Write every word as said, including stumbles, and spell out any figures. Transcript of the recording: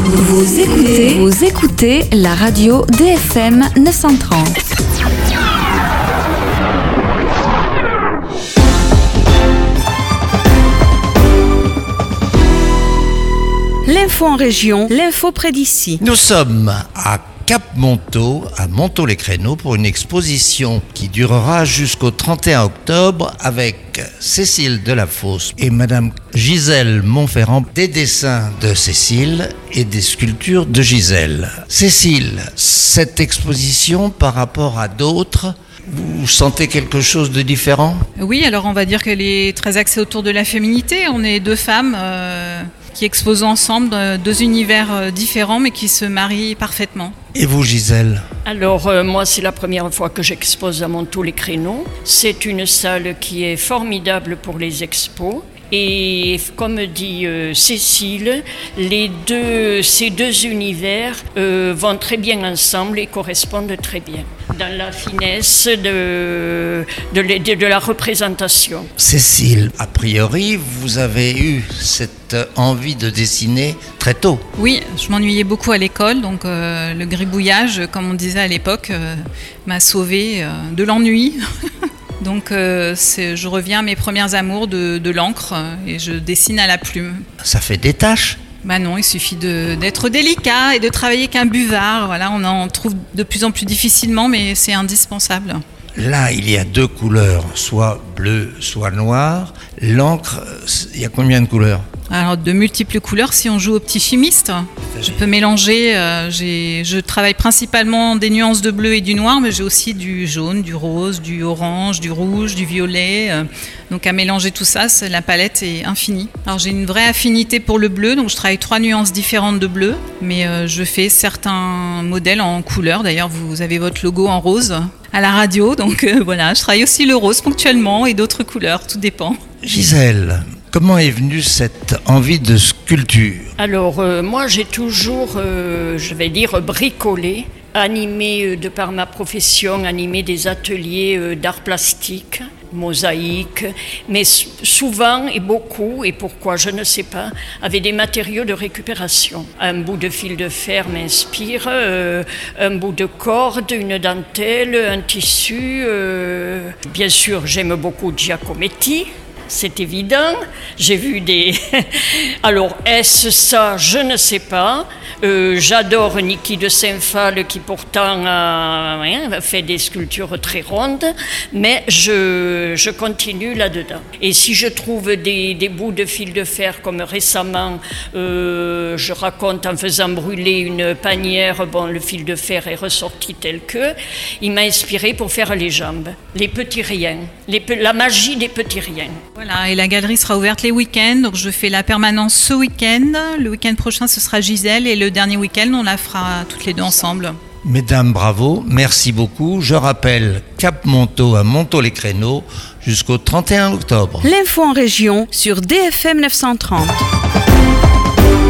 Vous écoutez, vous écoutez la radio D F M neuf cent trente. L'info en région, l'info près d'ici. Nous sommes à Cap-Montaud, à Montaud-les-Créneaux, pour une exposition qui durera jusqu'au trente et un octobre avec Cécile Delafosse et Madame Gisèle Montferrand, des dessins de Cécile et des sculptures de Gisèle. Cécile, cette exposition par rapport à d'autres, vous sentez quelque chose de différent ? Oui, alors on va dire qu'elle est très axée autour de la féminité. On est deux femmes euh, qui exposent ensemble deux univers différents mais qui se marient parfaitement. Et vous, Gisèle ? Alors, euh, moi, c'est la première fois que j'expose à Montaud-les-Créneaux. C'est une salle qui est formidable pour les expos. Et comme dit euh, Cécile, les deux, ces deux univers euh, vont très bien ensemble et correspondent très bien dans la finesse de, de, de, de la représentation. Cécile, a priori, vous avez eu cette envie de dessiner très tôt. Oui, je m'ennuyais beaucoup à l'école, donc euh, le gribouillage, comme on disait à l'époque, euh, m'a sauvée euh, de l'ennui. Donc euh, c'est, je reviens à mes premières amours de, de l'encre et je dessine à la plume. Ça fait des taches ? Bah non, il suffit de, d'être délicat et de travailler avec un buvard. Voilà, on en trouve de plus en plus difficilement, mais c'est indispensable. Là, il y a deux couleurs, soit bleu, soit noir. L'encre, il y a combien de couleurs ? Alors, de multiples couleurs si on joue au petit chimiste. Je peux mélanger, euh, j'ai, je travaille principalement des nuances de bleu et du noir, mais j'ai aussi du jaune, du rose, du orange, du rouge, du violet. Euh, donc à mélanger tout ça, c'est, la palette est infinie. Alors j'ai une vraie affinité pour le bleu, donc je travaille trois nuances différentes de bleu, mais euh, je fais certains modèles en couleurs. D'ailleurs, vous avez votre logo en rose à la radio, donc euh, voilà, je travaille aussi le rose ponctuellement et d'autres couleurs, tout dépend. Gisèle, comment est venue cette envie de sculpture ? Alors, euh, moi, j'ai toujours, euh, je vais dire, bricolé, animé euh, de par ma profession, animé des ateliers euh, d'art plastique, mosaïque, mais s- souvent et beaucoup, et pourquoi, je ne sais pas, avec des matériaux de récupération. Un bout de fil de fer m'inspire, euh, un bout de corde, une dentelle, un tissu. Euh... Bien sûr, j'aime beaucoup Giacometti. C'est évident, j'ai vu des... Alors, est-ce ça? Je ne sais pas. Euh, j'adore Niki de Saint-Phal qui pourtant a hein, fait des sculptures très rondes, mais je, je continue là-dedans. Et si je trouve des, des bouts de fil de fer, comme récemment, euh, je raconte en faisant brûler une panière, bon, le fil de fer est ressorti tel que, il m'a inspiré pour faire les jambes, les petits riens, les, la magie des petits riens. Voilà, et la galerie sera ouverte les week-ends, donc je fais la permanence ce week-end. Le week-end prochain, ce sera Gisèle, et le dernier week-end, on la fera toutes les deux ensemble. Mesdames, bravo, merci beaucoup. Je rappelle Cap-Montaud à Montaud-les-Créneaux jusqu'au trente et un octobre. L'info en région sur D F M neuf cent trente.